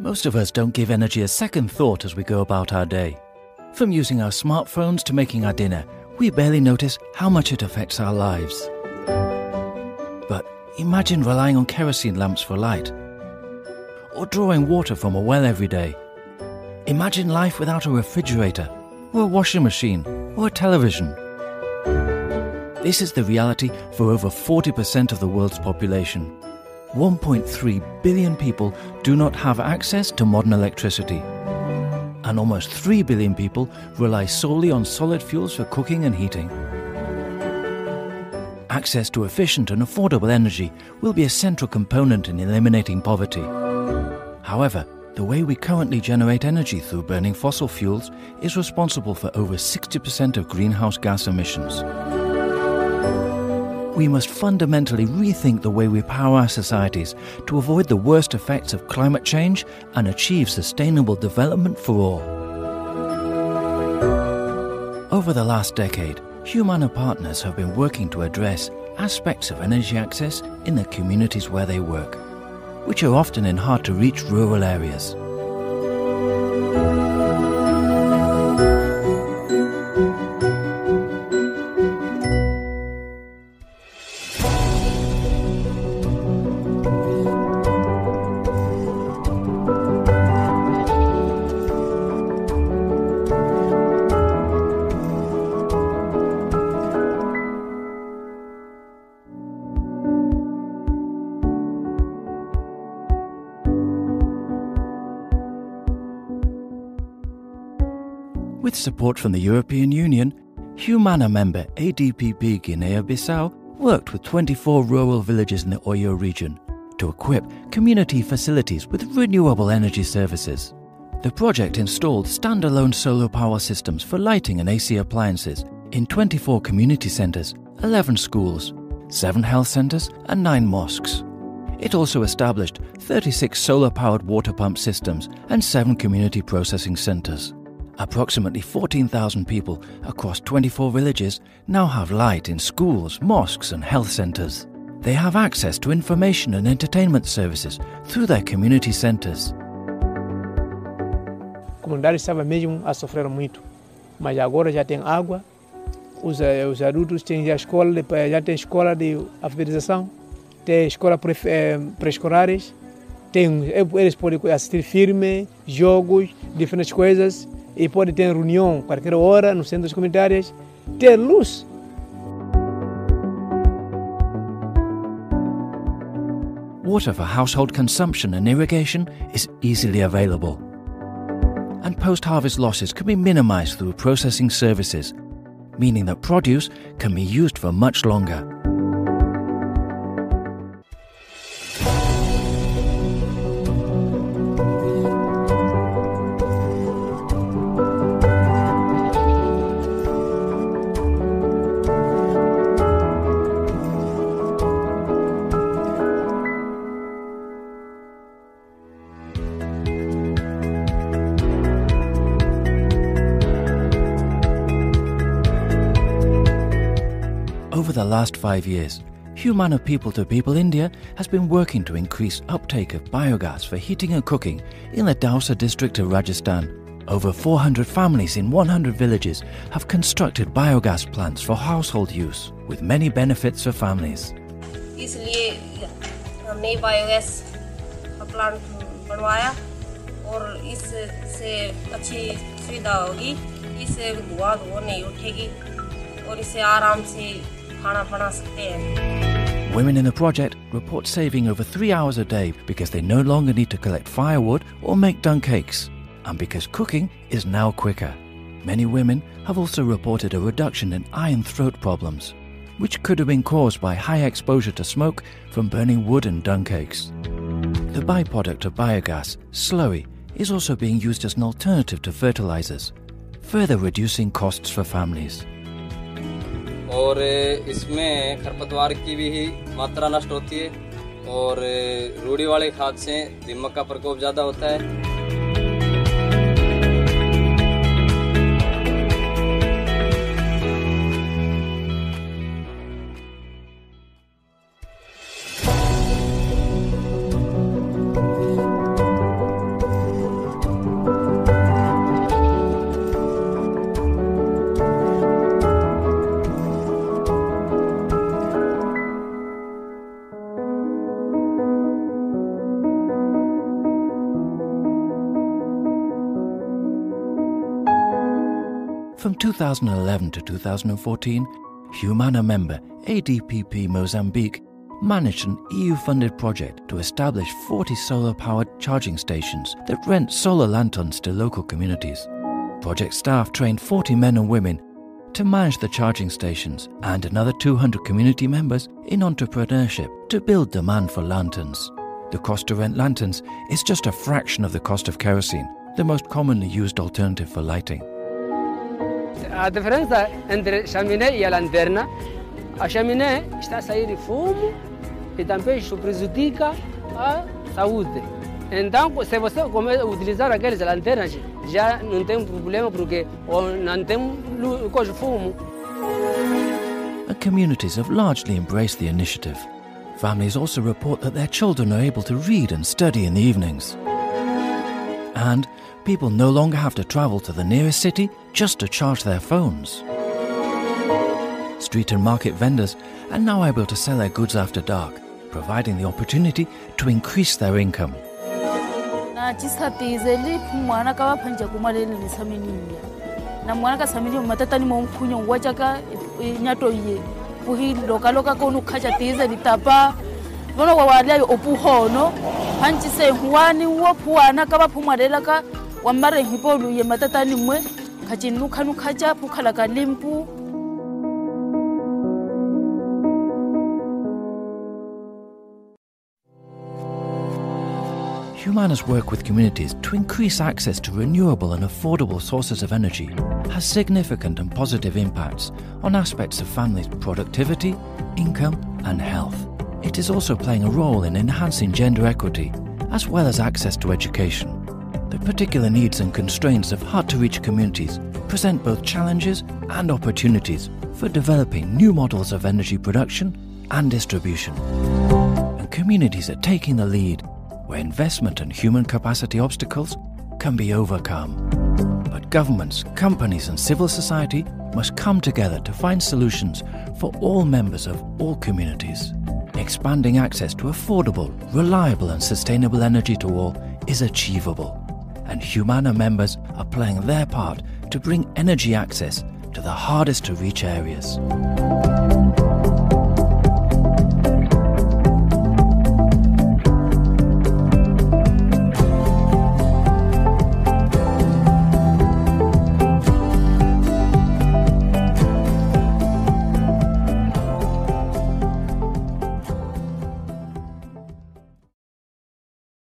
Most of us don't give energy a second thought as we go about our day. From using our smartphones to making our dinner, we barely notice how much it affects our lives. But imagine relying on kerosene lamps for light, or drawing water from a well every day. Imagine life without a refrigerator, or a washing machine, or a television. This is the reality for over 40% of the world's population. 1.3 billion people do not have access to modern electricity. And almost 3 billion people rely solely on solid fuels for cooking and heating. Access to efficient and affordable energy will be a central component in eliminating poverty. However, the way we currently generate energy through burning fossil fuels is responsible for over 60% of greenhouse gas emissions. We must fundamentally rethink the way we power our societies to avoid the worst effects of climate change and achieve sustainable development for all. Over the last decade, Humana partners have been working to address aspects of energy access in the communities where they work, which are often in hard-to-reach rural areas. With support from the European Union, Humana member ADPP Guinea-Bissau worked with 24 rural villages in the Oyo region to equip community facilities with renewable energy services. The project installed standalone solar power systems for lighting and AC appliances in 24 community centres, 11 schools, 7 health centres and 9 mosques. It also established 36 solar-powered water pump systems and 7 community processing centres. Approximately 14,000 people across 24 villages now have light in schools, mosques and health centres. They have access to information and entertainment services through their community centres. A comunidade estava mesmo a sofrer muito, mas agora já tem água, os adultos têm já tem escola de alfabetização, tem escola pré-escolares, eles podem assistir filmes, jogos, diferentes coisas, e pode ter reunião qualquer hora nos centros comunitários, ter luz. Water for household consumption and irrigation is easily available. And post-harvest losses can be minimized through processing services, meaning that produce can be used for much longer. Over the last 5 years, Humana People to People India has been working to increase uptake of biogas for heating and cooking in the Dausa district of Rajasthan. Over 400 families in 100 villages have constructed biogas plants for household use, with many benefits for families. इसलिए हमने biogas plant बनवाया और इससे अच्छी सुविधा होगी, इससे धुआं नहीं उठेगी और इससे आराम से खाना बना सकते हैं. Women in the project report saving over 3 hours a day because they no longer need to collect firewood or make dung cakes, and because cooking is now quicker. Many women have also reported a reduction in eye and throat problems, which could have been caused by high exposure to smoke from burning wood and dung cakes. The byproduct of biogas, slurry, is also being used as an alternative to fertilizers, further reducing costs for families. और इसमें खरपतवार की भी मात्रा नष्ट होती है और रूढ़ी वाले खाद से दीमक का प्रकोप ज़्यादा होता है. From 2011 to 2014, Humana member ADPP Mozambique managed an EU-funded project to establish 40 solar-powered charging stations that rent solar lanterns to local communities. Project staff trained 40 men and women to manage the charging stations and another 200 community members in entrepreneurship to build demand for lanterns. The cost to rent lanterns is just a fraction of the cost of kerosene, the most commonly used alternative for lighting. A diferença entre chaminé e a lanterna, a chaminé está a sair de fumo e também isso prejudica a saúde. Então, se você começa a utilizar aquelas lanternas, já não tem problema porque não tem coisa de fumo. And communities have largely embraced the initiative. Families also report that their children are able to read and study in the evenings. And people no longer have to travel to the nearest city just to charge their phones. Street and market vendors are now able to sell their goods after dark, providing the opportunity to increase their income. Mwana ka phanja kumalele ni saminiya na mwana ka saminiya matatani mo mkhunyo wachaka nyato ye puhi loka ko no khacha tize bitapa bono wa wale opuhono hanchi se huani wo puana ka baphumalela ka wa mare hipolu ye matatani mwe khachi nukhanu khacha phukhala ka limpu. Humana's work with communities to increase access to renewable and affordable sources of energy has significant and positive impacts on aspects of families' productivity, income and health. It is also playing a role in enhancing gender equity as well as access to education. The particular needs and constraints of hard-to-reach communities present both challenges and opportunities for developing new models of energy production and distribution. And communities are taking the lead where investment and human capacity obstacles can be overcome. But governments, companies and civil society must come together to find solutions for all members of all communities. Expanding access to affordable, reliable and sustainable energy to all is achievable, and Humana members are playing their part to bring energy access to the hardest to reach areas.